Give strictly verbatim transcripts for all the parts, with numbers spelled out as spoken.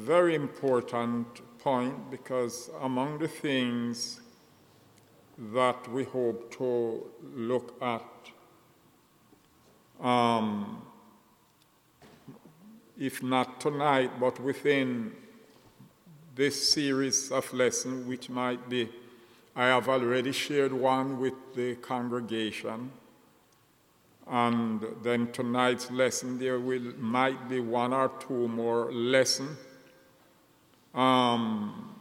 very important point, because among the things that we hope to look at, um, if not tonight, but within this series of lessons, which might be, I have already shared one with the congregation, and then tonight's lesson there will might be one or two more lessons. Um,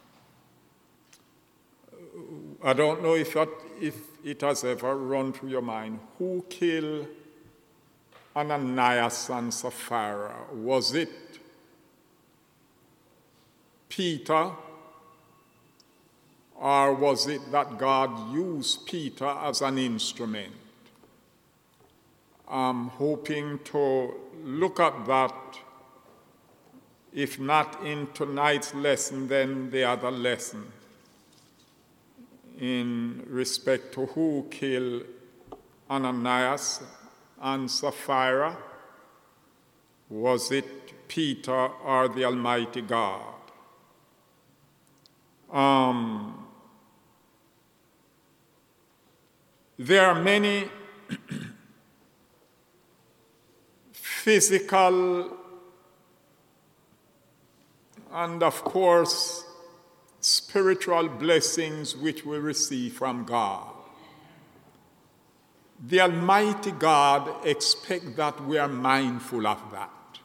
I don't know if, that, if it has ever run through your mind, who killed Ananias and Sapphira? Was it Peter, or was it that God used Peter as an instrument? I'm hoping to look at that, if not in tonight's lesson, then the other lesson, in respect to who killed Ananias and Sapphira. Was it Peter or the Almighty God? Um, there are many physical and, of course, spiritual blessings which we receive from God. The Almighty God expects that we are mindful of that.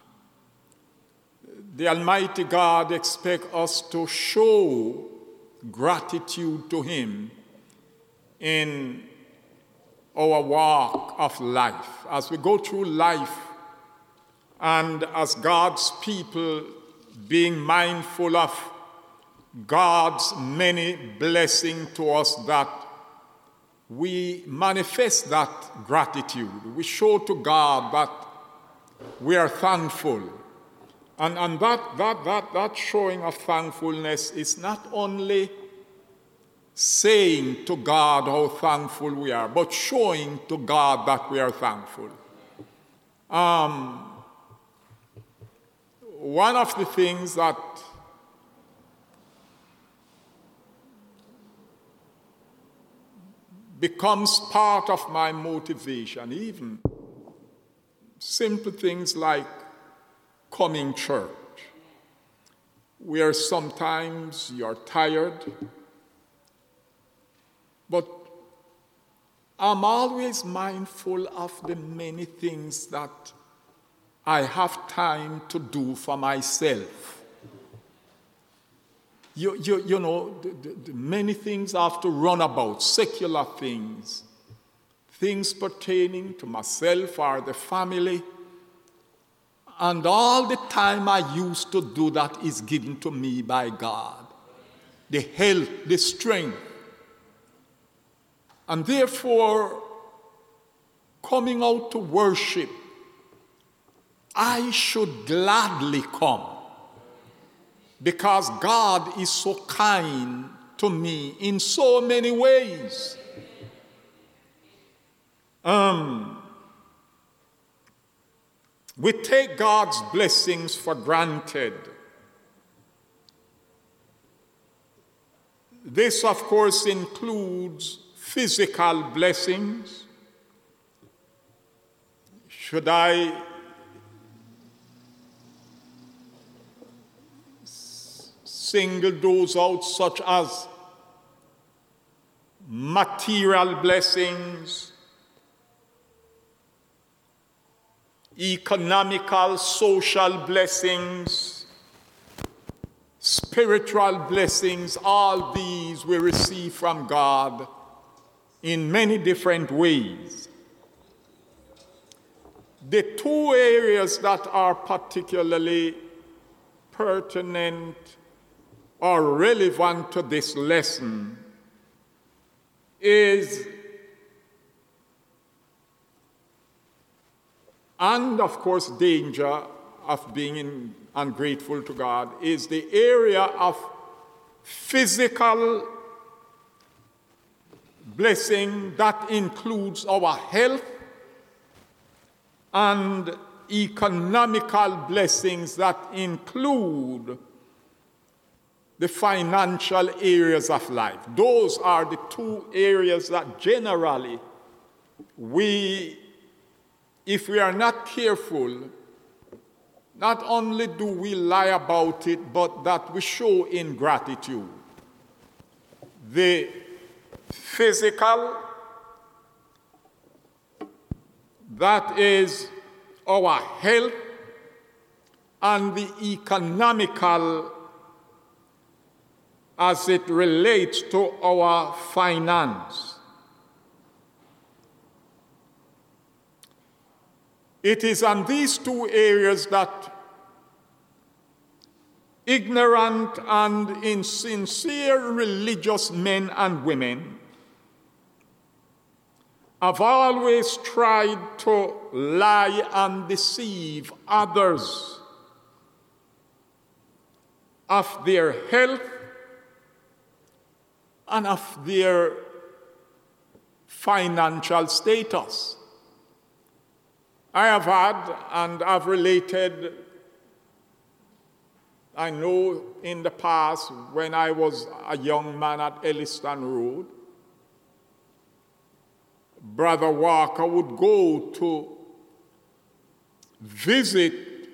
The Almighty God expects us to show gratitude to Him in our walk of life. As we go through life, and as God's people, being mindful of God's many blessings to us, that we manifest that gratitude. We show to God that we are thankful. And, and that, that, that, that showing of thankfulness is not only saying to God how thankful we are, but showing to God that we are thankful. Um, one of the things that becomes part of my motivation, even simple things like coming church, where sometimes you're tired, but I'm always mindful of the many things that I have time to do for myself. You, you, you know, the, the, the many things I have to run about, secular things, things pertaining to myself or the family. And all the time I used to do that is given to me by God. The health, the strength. And therefore, coming out to worship, I should gladly come, because God is so kind to me in so many ways. Um, we take God's blessings for granted. This, of course, includes physical blessings. Should I single those out, such as material blessings, economical, social blessings, spiritual blessings? All these we receive from God in many different ways. The two areas that are particularly pertinent or relevant to this lesson is, and of course danger of being in, ungrateful to God, is the area of physical blessing that includes our health and economical blessings that include the financial areas of life. Those are the two areas that generally we, if we are not careful, not only do we lie about it, but that we show ingratitude. The physical, that is our health, and the economical as it relates to our finance. It is on these two areas that ignorant and insincere religious men and women have always tried to lie and deceive others of their health and of their financial status. I have had and I've related, I know in the past when I was a young man at Elliston Road, Brother Walker would go to visit,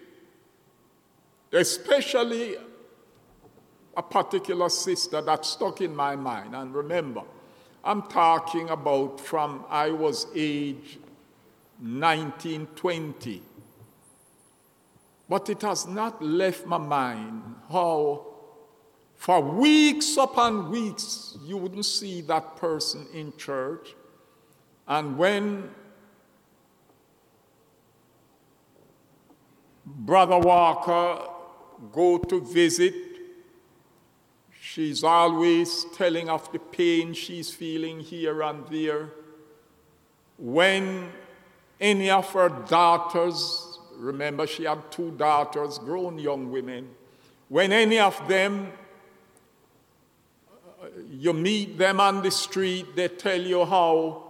especially a particular sister that stuck in my mind. And remember, I'm talking about from I was age nineteen, twenty. But it has not left my mind how for weeks upon weeks you wouldn't see that person in church. And when Brother Walker go to visit, she's always telling of the pain she's feeling here and there. When any of her daughters, remember she had two daughters, grown young women, when any of them, uh, you meet them on the street, they tell you how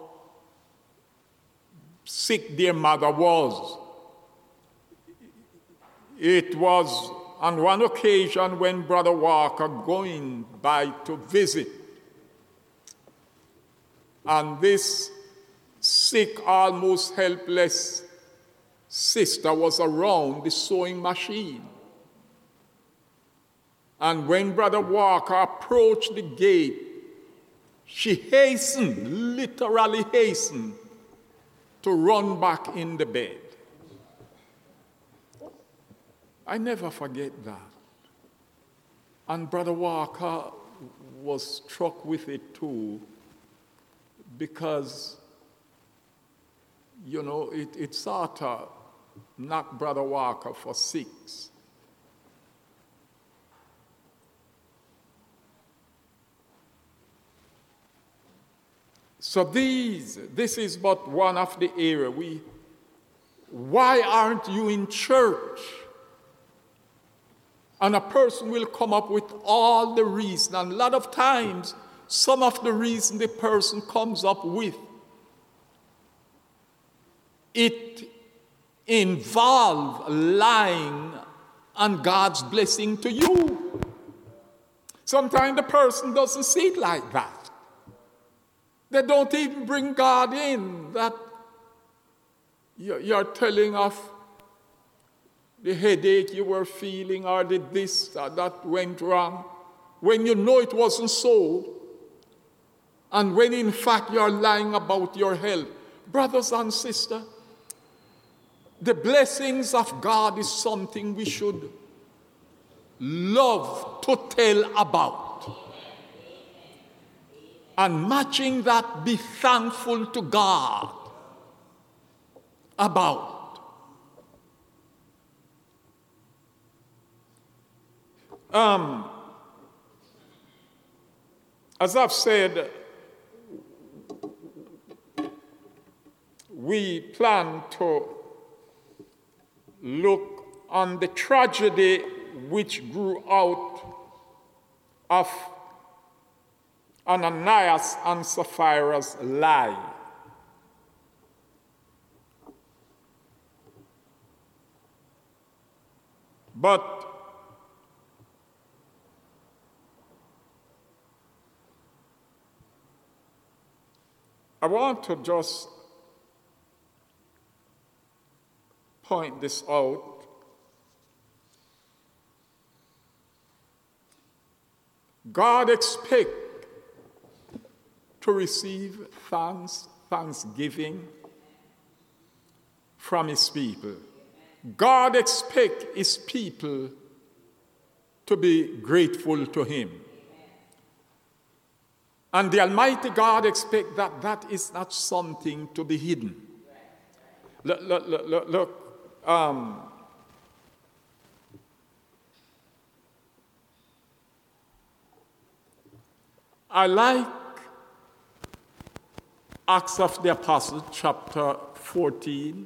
sick their mother was. It was on one occasion when Brother Walker going by to visit, and this sick, almost helpless sister was around the sewing machine. And when Brother Walker approached the gate, she hastened, literally hastened, to run back in the bed. I never forget that. And Brother Walker was struck with it too, because, you know, it, it sort of knocked Brother Walker for six. So these, this is but one of the areas. We, why aren't you in church? And a person will come up with all the reason. And a lot of times, some of the reason the person comes up with, it involves lying on God's blessing to you. Sometimes the person doesn't see it like that. They don't even bring God in, that you're telling of the headache you were feeling, or the this or that went wrong, when you know it wasn't so, and when in fact you're lying about your health. Brothers and sisters, the blessings of God is something we should love to tell about. And matching that, be thankful to God about. Um, as I've said, we plan to look on the tragedy which grew out of Ananias and Sapphira's lie. But I want to just point this out. God expects to receive thanks, thanksgiving from his people. God expects his people to be grateful to him. And the Almighty God expects that that is not something to be hidden. Look, look, look, look, look um, I like Acts of the Apostles, chapter fourteen.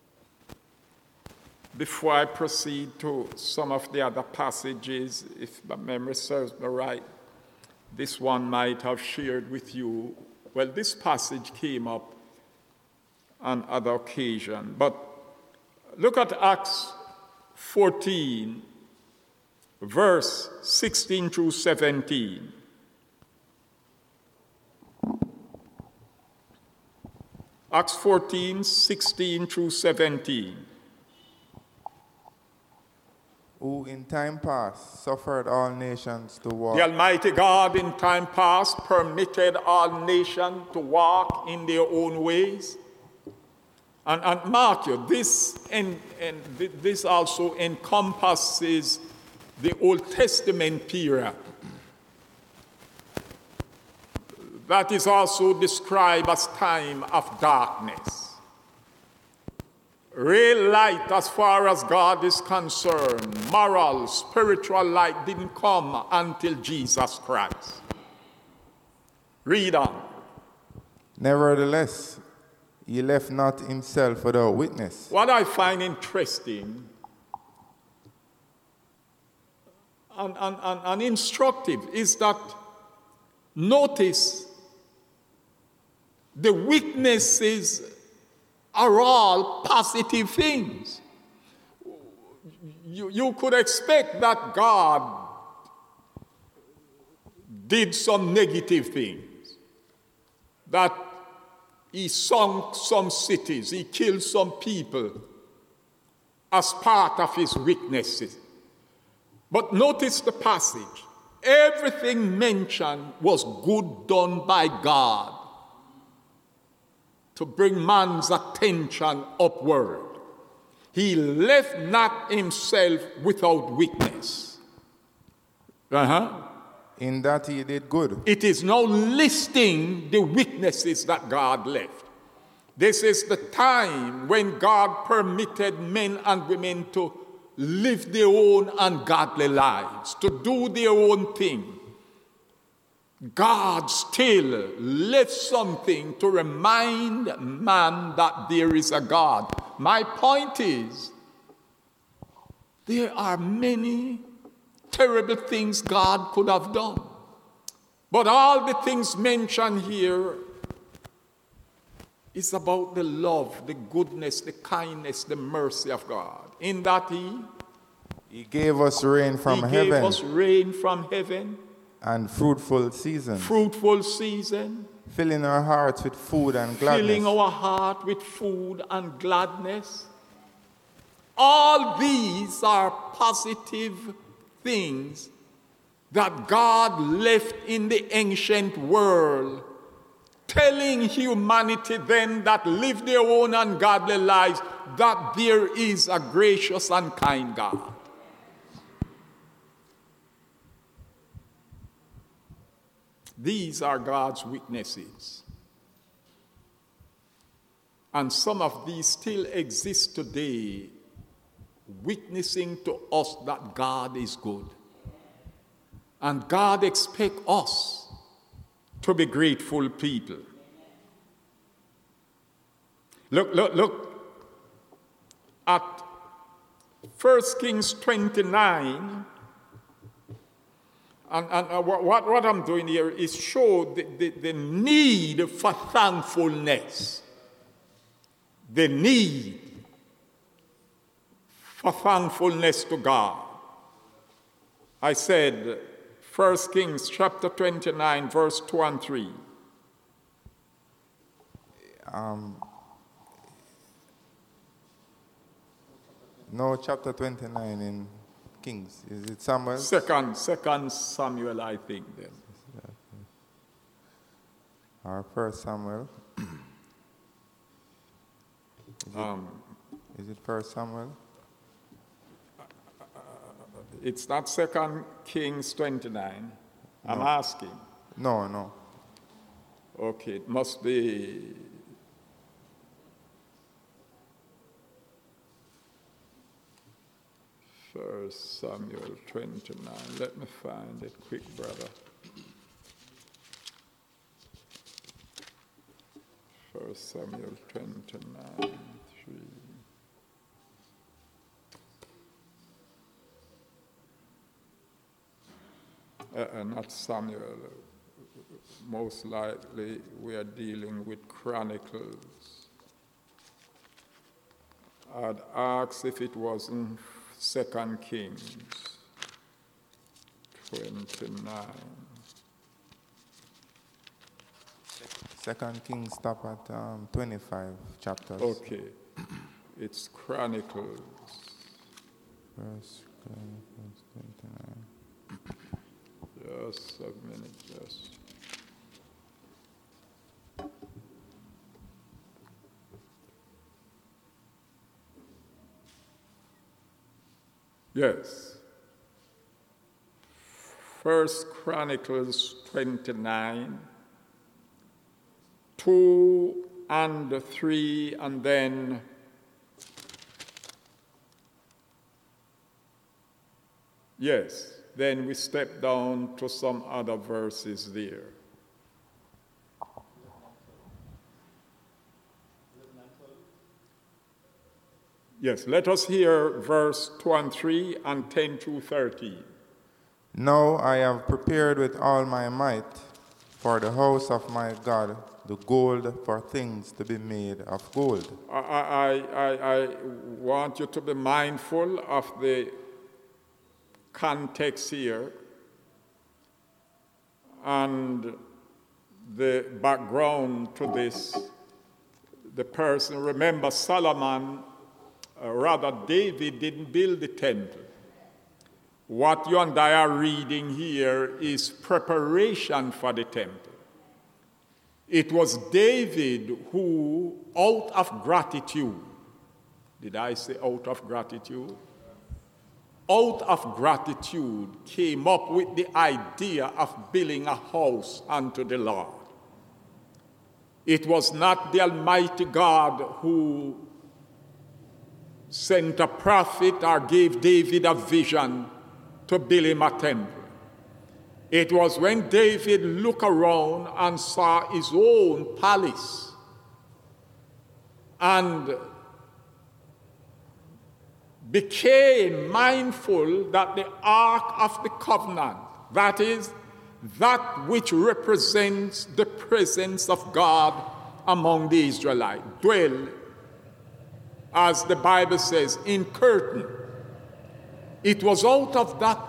Before I proceed to some of the other passages, if my memory serves me right, this one might have shared with you. Well, this passage came up on other occasion, but look at Acts fourteen, verse sixteen through seventeen. Acts fourteen, sixteen through seventeen. Who in time past suffered all nations to walk. The Almighty God in time past permitted all nations to walk in their own ways. And, and mark you, this, and, and this also encompasses the Old Testament period. That is also described as time of darkness. Real light, as far as God is concerned, moral, spiritual light didn't come until Jesus Christ. Read on. Nevertheless, he left not himself without witness. What I find interesting and, and, and, and instructive is that notice the witnesses are all positive things. You, you could expect that God did some negative things, that he sunk some cities, he killed some people as part of his witnesses. But notice the passage. Everything mentioned was good done by God to bring man's attention upward. He left not himself without witness. Uh-huh. In that he did good. It is now listing the witnesses that God left. This is the time when God permitted men and women to live their own ungodly lives, to do their own thing. God still left something to remind man that there is a God. My point is, there are many terrible things God could have done. But all the things mentioned here is about the love, the goodness, the kindness, the mercy of God. In that he, he gave us rain from he heaven. gave us rain from heaven. And fruitful seasons. Fruitful season. Filling our hearts with food and gladness. Filling our heart with food and gladness. All these are positive things that God left in the ancient world, telling humanity then that live their own ungodly lives that there is a gracious and kind God. These are God's witnesses. And some of these still exist today, witnessing to us that God is good. And God expects us to be grateful people. Look, look, look at First Kings twenty-nine. And, and uh, what, what I'm doing here is show the, the, the need for thankfulness. The need for thankfulness to God. I said, First Kings chapter twenty-nine, verse two and three. Um, no, chapter twenty-nine in Kings. Is it Samuel? Second, second Samuel, I think, then. Or First Samuel? Is it, Um, is it First Samuel? It's not Second Kings twenty-nine. I'm No. asking. No, no. Okay, it must be First Samuel twenty-nine. Let me find it quick, brother. First Samuel twenty-nine, three. Uh, uh, not Samuel. Most likely we are dealing with Chronicles. I'd ask if it wasn't Second Kings twenty-nine. Second Kings stop at um, twenty-five chapters. Okay, it's Chronicles. First Chronicles twenty-nine. Just a minute, just. Yes. First Chronicles twenty-nine, two and three, and then yes, then we step down to some other verses there. Yes, let us hear verse two and three and ten through thirteen. Now I have prepared with all my might for the house of my God the gold for things to be made of gold. I, I, I, I want you to be mindful of the context here and the background to this. The person, remember Solomon, uh, rather David didn't build the temple. What you and I are reading here is preparation for the temple. It was David who, out of gratitude, did I say out of gratitude? Out of gratitude came up with the idea of building a house unto the Lord. It was not the Almighty God who sent a prophet or gave David a vision to build him a temple. It was when David looked around and saw his own palace and became mindful that the Ark of the Covenant, that is, that which represents the presence of God among the Israelites, dwell, as the Bible says, in curtain. It was out of that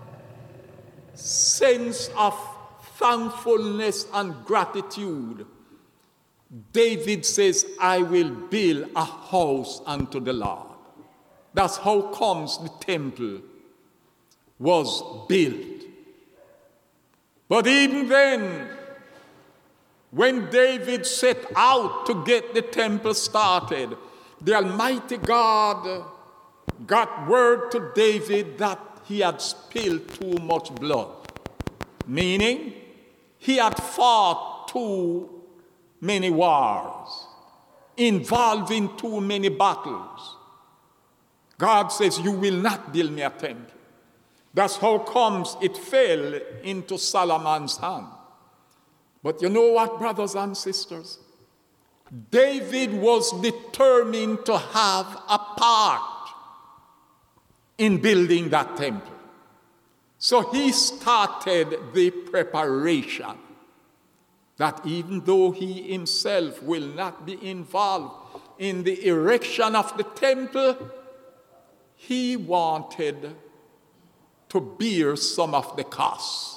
sense of thankfulness and gratitude, David says, I will build a house unto the Lord. That's how comes the temple was built. But even then, when David set out to get the temple started, the Almighty God got word to David that he had spilled too much blood, meaning he had fought too many wars, involving too many battles. God says, you will not build me a temple. That's how comes it fell into Solomon's hand. But you know what, brothers and sisters? David was determined to have a part in building that temple. So he started the preparation that even though he himself will not be involved in the erection of the temple, he wanted to bear some of the costs.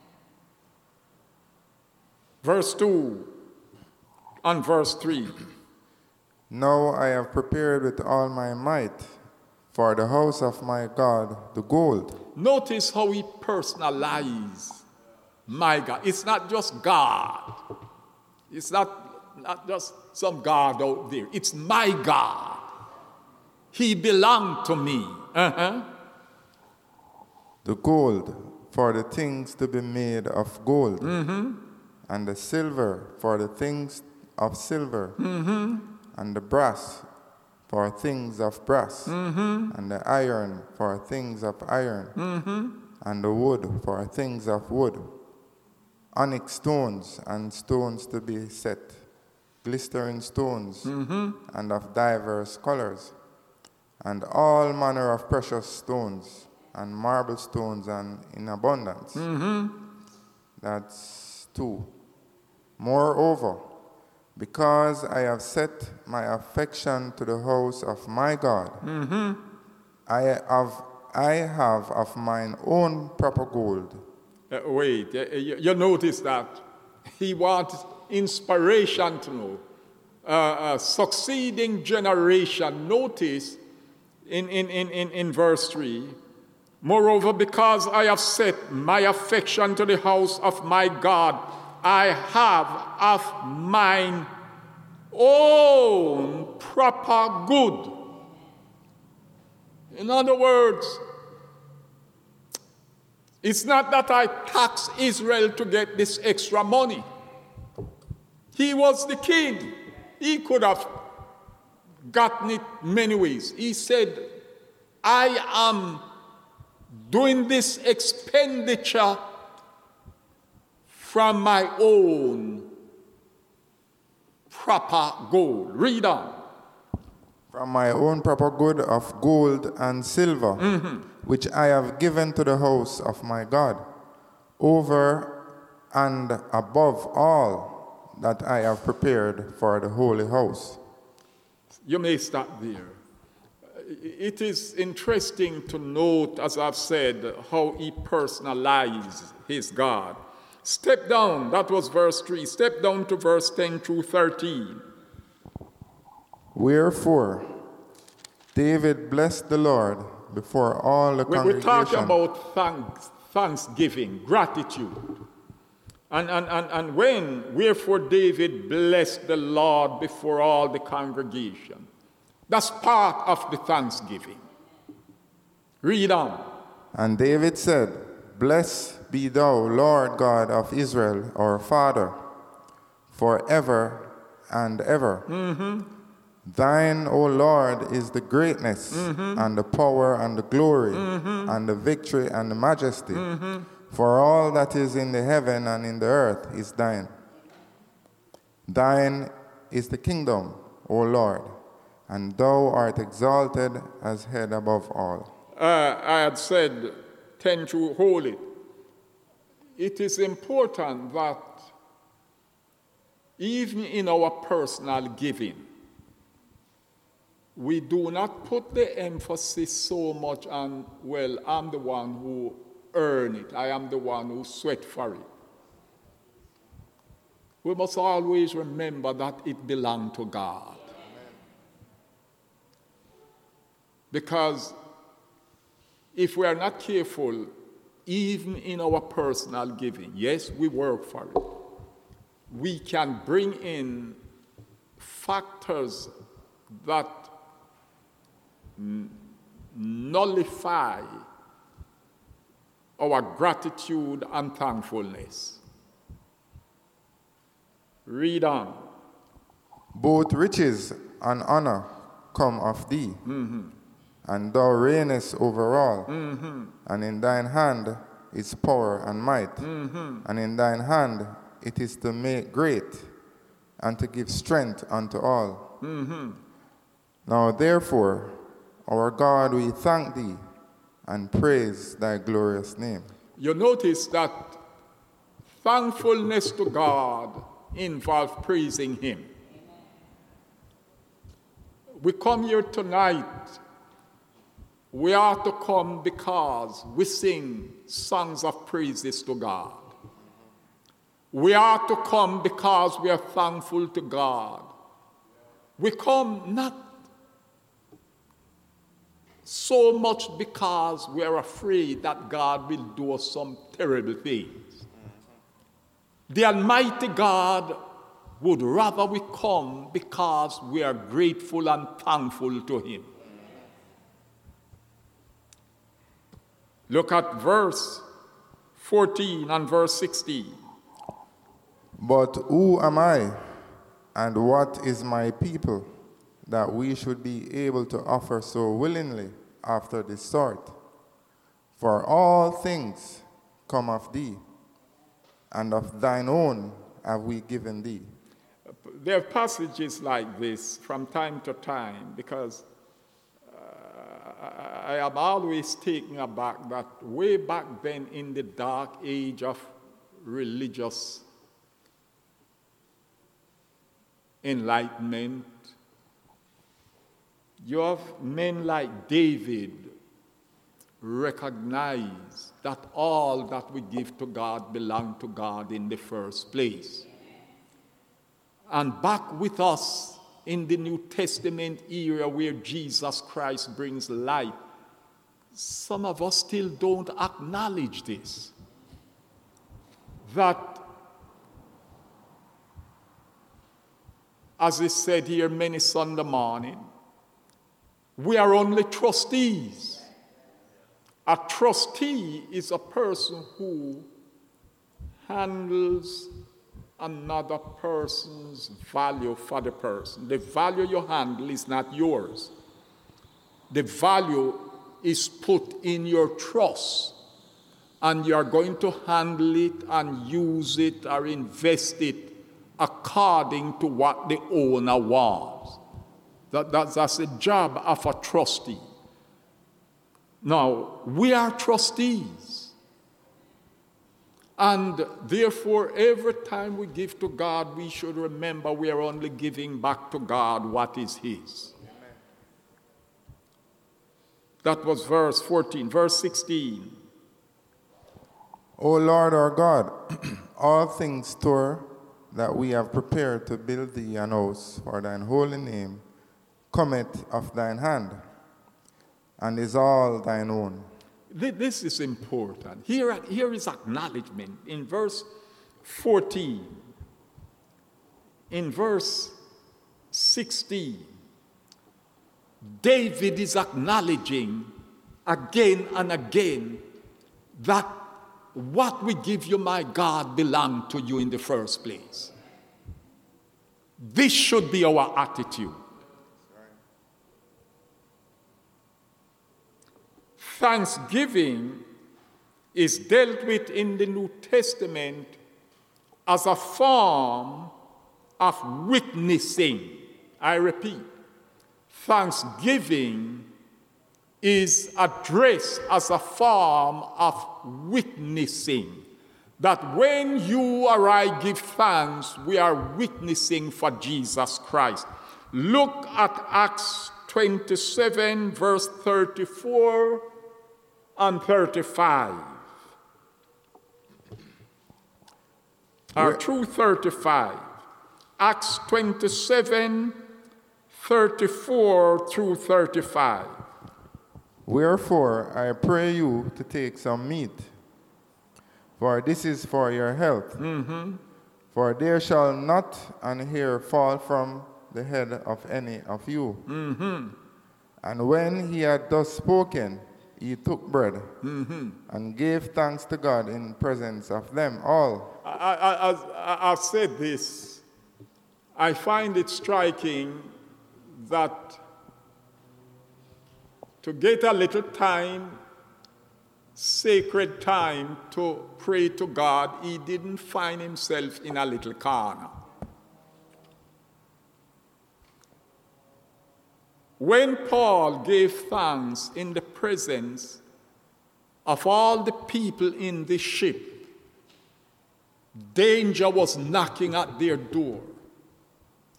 Verse two and verse three. Now I have prepared with all my might for the house of my God the gold. Notice how he personalized my God. It's not just God. It's not, not just some God out there. It's my God. He belonged to me. Uh-huh. The gold for the things to be made of gold, mm-hmm. and the silver for the things of silver, mm-hmm. and the brass for things of brass, mm-hmm. and the iron for things of iron, mm-hmm. and the wood for things of wood, onyx stones and stones to be set, glistering stones, mm-hmm. and of divers colors, and all manner of precious stones, and marble stones, and in abundance. Mm-hmm. That's two. Moreover, because I have set my affection to the house of my God, mm-hmm. I have I have of mine own proper gold. Uh, wait, uh, you, you notice that he wants inspiration to know. Uh, a succeeding generation, notice in, in, in, in, in verse three, moreover, because I have set my affection to the house of my God, I have of mine own proper good. In other words, it's not that I tax Israel to get this extra money. He was the king. He could have gotten it many ways. He said, I am doing this expenditure from my own proper gold. Read on. From my own proper good of gold and silver, mm-hmm. which I have given to the house of my God, over and above all that I have prepared for the holy house. You may stop there. It is interesting to note, as I've said, how he personalized his God. Step down, that was verse three. Step down to verse ten through thirteen. Wherefore, David blessed the Lord before all the congregation. We're talking about thanks, thanksgiving, gratitude. And, and, and, and when, wherefore David blessed the Lord before all the congregation. That's part of the thanksgiving. Read on. And David said, Blessed be thou, Lord God of Israel, our Father, forever and ever. Mm-hmm. Thine, O Lord, is the greatness, mm-hmm. and the power and the glory, mm-hmm. and the victory and the majesty. Mm-hmm. For all that is in the heaven and in the earth is thine. Thine is the kingdom, O Lord, and thou art exalted as head above all. Uh, I had said, ten to hold it. It is important that even in our personal giving, we do not put the emphasis so much on, well, I'm the one who earned it. I am the one who sweat for it. We must always remember that it belonged to God. Because if we are not careful, even in our personal giving, yes, we work for it, we can bring in factors that n- nullify our gratitude and thankfulness. Read on. Both riches and honor come of thee, mm-hmm. and thou reignest over all, mm-hmm. and in thine hand is power and might, mm-hmm. and in thine hand it is to make great and to give strength unto all. Mm-hmm. Now therefore, our God, we thank thee and praise thy glorious name. You notice that thankfulness to God involves praising him. We come here tonight we are to come because we sing songs of praises to God. We are to come because we are thankful to God. We come not so much because we are afraid that God will do some terrible things. The Almighty God would rather we come because we are grateful and thankful to Him. Look at verse fourteen and verse sixteen. But who am I, and what is my people, that we should be able to offer so willingly after this sort? For all things come of thee, and of thine own have we given thee. There are passages like this from time to time, because uh, I am always taken aback that way back then in the dark age of religious enlightenment, you have men like David recognize that all that we give to God belong to God in the first place. And back with us in the New Testament era where Jesus Christ brings life, some of us still don't acknowledge this. That, as is said here many Sunday morning, we are only trustees. A trustee is a person who handles another person's value for the person. The value you handle is not yours. The value is put in your trust, and you are going to handle it and use it or invest it according to what the owner wants. That, that, that's the job of a trustee. Now, we are trustees. And therefore, every time we give to God, we should remember we are only giving back to God what is His. Amen. That was verse fourteen. Verse sixteen. O Lord our God, all things store that we have prepared to build thee an house for thine holy name cometh of thine hand, and is all thine own. This is important. Here, here is acknowledgement in verse fourteen. In verse sixteen, David is acknowledging again and again that what we give you, my God, belong to you in the first place. This should be our attitude. Thanksgiving is dealt with in the New Testament as a form of witnessing. I repeat, thanksgiving is addressed as a form of witnessing. That when you or I give thanks, we are witnessing for Jesus Christ. Look at Acts twenty-seven, verse thirty-four and thirty-five. Or through thirty-five. Acts twenty-seven, thirty-four through thirty-five. Wherefore I pray you to take some meat, for this is for your health. Mm-hmm. For there shall not an hair fall from the head of any of you. Mm-hmm. And when he had thus spoken, he took bread mm-hmm. and gave thanks to God in presence of them all. I, I, as I've said this, I find it striking that to get a little time, sacred time to pray to God, he didn't find himself in a little corner. When Paul gave thanks in the presence of all the people in the ship, danger was knocking at their door.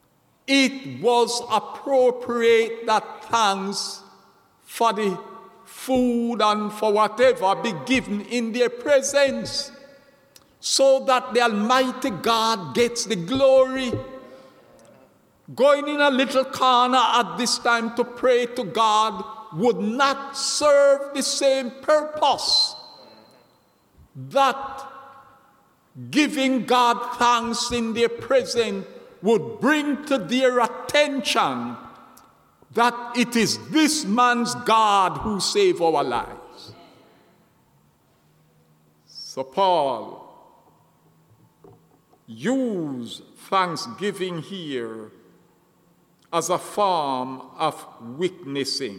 It was appropriate that thanks for the food and for whatever be given in their presence, so that the Almighty God gets the glory. Going in a little corner at this time to pray to God would not serve the same purpose that giving God thanks in their presence would bring to their attention that it is this man's God who saved our lives. So Paul used thanksgiving here as a form of witnessing.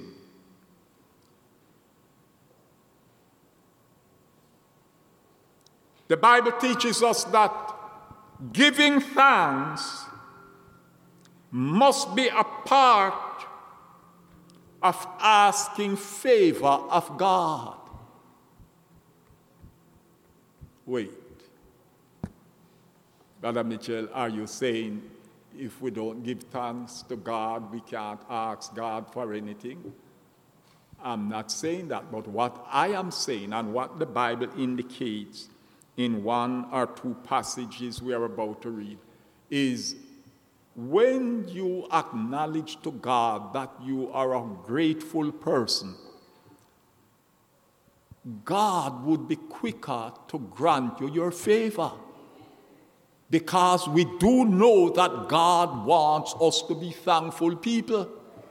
The Bible teaches us that giving thanks must be a part of asking favor of God. Wait. Brother Mitchell, are you saying if we don't give thanks to God, we can't ask God for anything? I'm not saying that, but what I am saying and what the Bible indicates in one or two passages we are about to read is when you acknowledge to God that you are a grateful person, God would be quicker to grant you your favor. Because we do know that God wants us to be thankful people.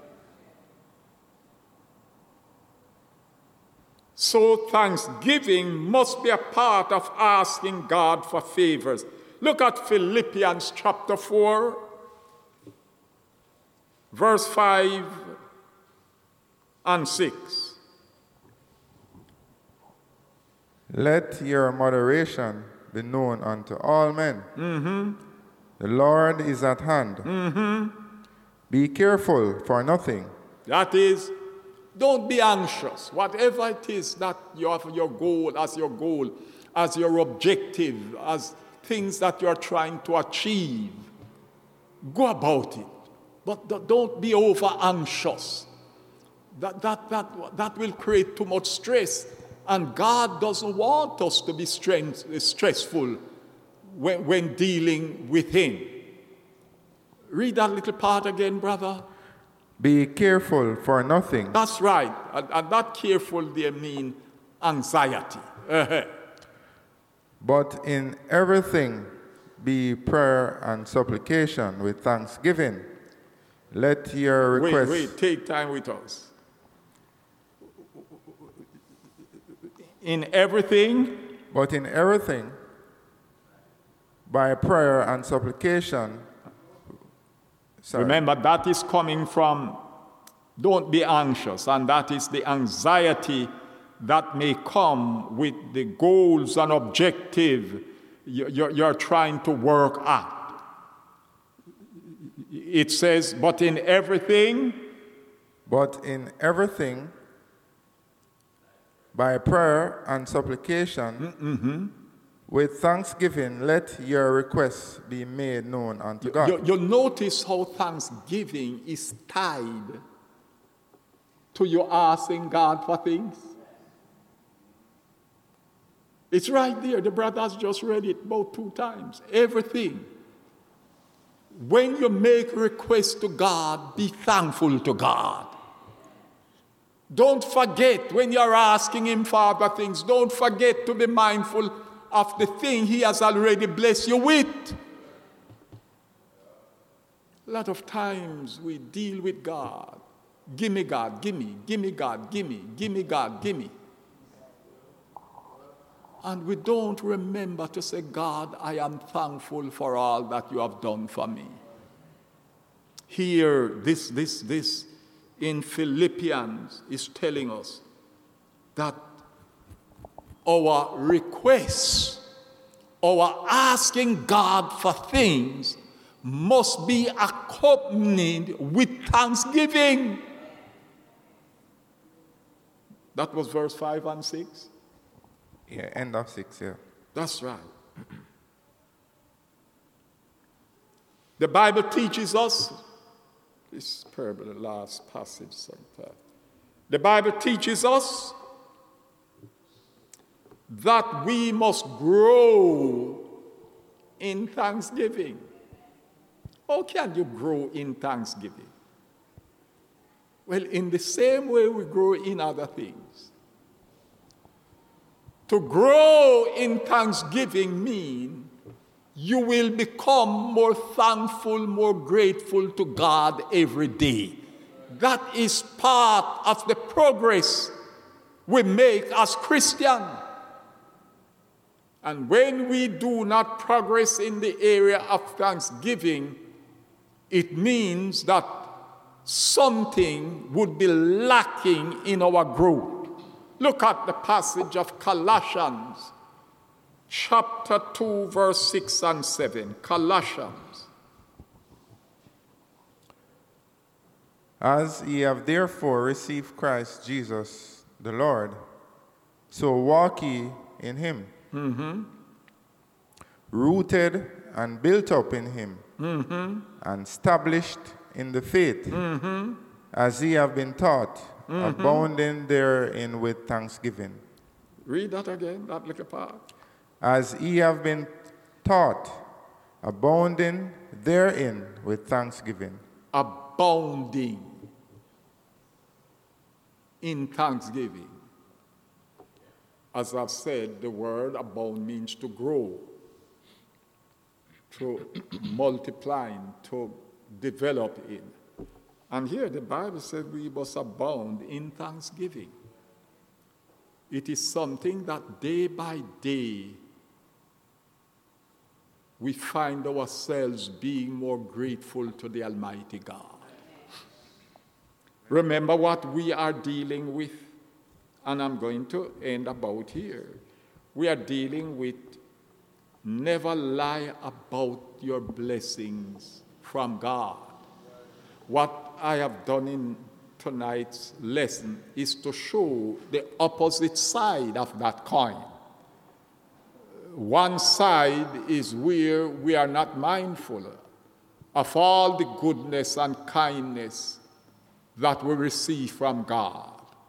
So thanksgiving must be a part of asking God for favors. Look at Philippians chapter four, verse five and six. Let your moderation be known unto all men. Mm-hmm. The Lord is at hand. Mm-hmm. Be careful for nothing. That is, don't be anxious. Whatever it is that you have your goal, as your goal, as your objective, as things that you are trying to achieve, go about it. But don't be over anxious. That, that, that, that will create too much stress. And God doesn't want us to be strength, stressful when, when dealing with Him. Read that little part again, brother. Be careful for nothing. That's right. And, and that careful, they mean anxiety. But in everything, be prayer and supplication with thanksgiving. Let your requests... Wait, wait, take time with us. In everything, but in everything, by prayer and supplication. Sorry. Remember, that is coming from, don't be anxious, and that is the anxiety that may come with the goals and objective you're, you're trying to work at. It says, but in everything, but in everything, by prayer and supplication, mm-hmm. with thanksgiving, let your requests be made known unto God. You, you'll notice how thanksgiving is tied to you asking God for things. It's right there. The brothers just read it about two times. Everything. When you make requests to God, be thankful to God. Don't forget when you're asking Him for other things, don't forget to be mindful of the thing He has already blessed you with. A lot of times we deal with God. Give me God, give me, give me God, give me, give me God, give me. And we don't remember to say, God, I am thankful for all that you have done for me. Here, this, this, this in Philippians is telling us that our requests, our asking God for things must be accompanied with thanksgiving. That was verse five and six. Yeah, end of six, yeah. That's right. The Bible teaches us, this is probably the last passage sometime. The Bible teaches us that we must grow in thanksgiving. How can you grow in thanksgiving? Well, in the same way we grow in other things. To grow in thanksgiving means you will become more thankful, more grateful to God every day. That is part of the progress we make as Christians. And when we do not progress in the area of thanksgiving, it means that something would be lacking in our growth. Look at the passage of Colossians, chapter two, verse six and seven. Colossians. As ye have therefore received Christ Jesus the Lord, so walk ye in him, Mm-hmm. rooted and built up in him, Mm-hmm. and established in the faith, Mm-hmm. as ye have been taught, Mm-hmm. abounding therein with thanksgiving. Read that again, that little part. As ye have been taught, abounding therein with thanksgiving. Abounding in thanksgiving. As I've said, the word abound means to grow, to multiply, to develop in. And here the Bible says we must abound in thanksgiving. It is something that day by day we find ourselves being more grateful to the Almighty God. Remember what we are dealing with, and I'm going to end about here. We are dealing with never lie about your blessings from God. What I have done in tonight's lesson is to show the opposite side of that coin. One side is where we are not mindful of all the goodness and kindness that we receive from God.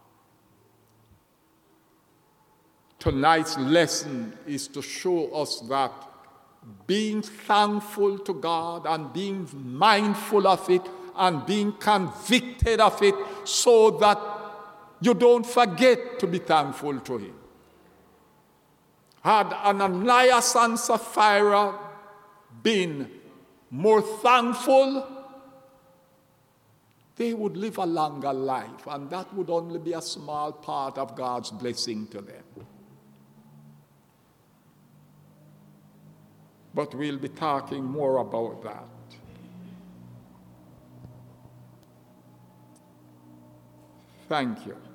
Tonight's lesson is to show us that being thankful to God and being mindful of it and being convicted of it so that you don't forget to be thankful to him. Had Ananias and Sapphira been more thankful, they would live a longer life, and that would only be a small part of God's blessing to them. But we'll be talking more about that. Thank you.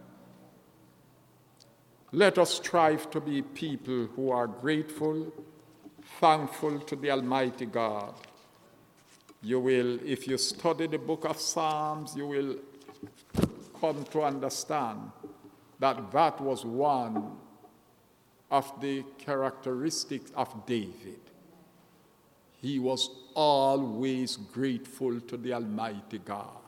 Let us strive to be people who are grateful, thankful to the Almighty God. You will, if you study the book of Psalms, you will come to understand that that was one of the characteristics of David. He was always grateful to the Almighty God.